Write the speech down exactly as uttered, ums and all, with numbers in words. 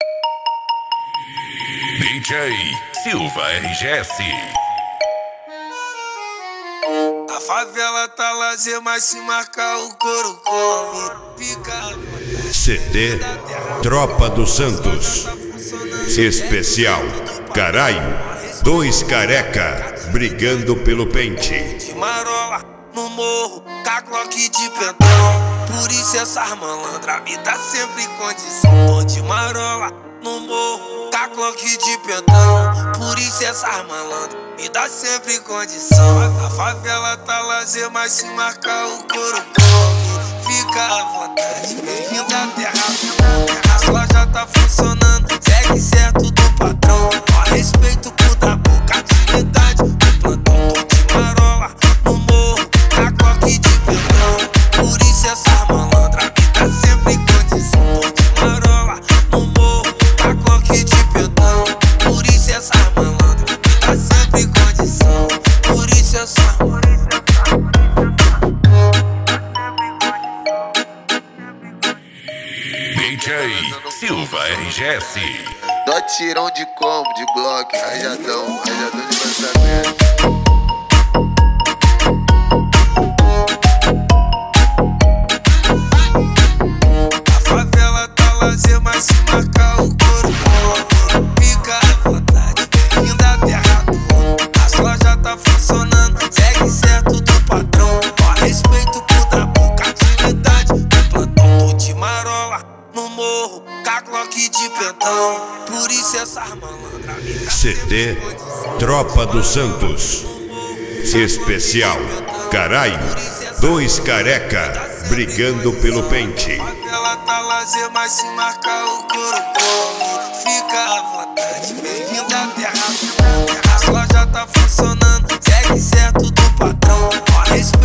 D J Silva R G S. A favela tá lazer, mas se marcar o couro come. Fica C D Tropa dos Santos. Especial Caralho, dois careca brigando pelo pente. de marola no morro, cacloque de pentão. Por isso essas malandras me dá sempre condição. Tô de marola no morro, cacloque de pentão. Por isso essas malandras me dá sempre condição. A favela tá lazer, mas se marcar o couro come. Fica à vontade, bem-vindo à terra. A loja tá funcionando, segue certo do patrão. Ó, respeito por dar boca, atividade do plantão. Tô de marola no morro, cacloque de pentão. Por isso essas malandras me dá sempre condição. Tô de marola no morro, cacloque de pentão. Por isso essas malandras me dá sempre condição. Por isso essas D J Silva R G S. Dó tirão de combo, de bloco, rajadão, rajadão de lançamento. A favela tá lazer, mas se marcar o couro come. Fica à vontade, bem-vindo à terra do homem. As lojas tá funcionando, segue certo do patrão. Ó, respeito por dar boca, atividade do plantão. Tô de marola no morro, cacloque de pentão. Por isso essas malandras me dá C D Tropa dos Santos. Especial Caralho, dois careca brigando pelo pente. A favela tá lazer, mas se marcar o couro come. Fica à vontade, bem-vindo à terra. As lojas tá funcionando, segue certo do patrão. Ó, respeito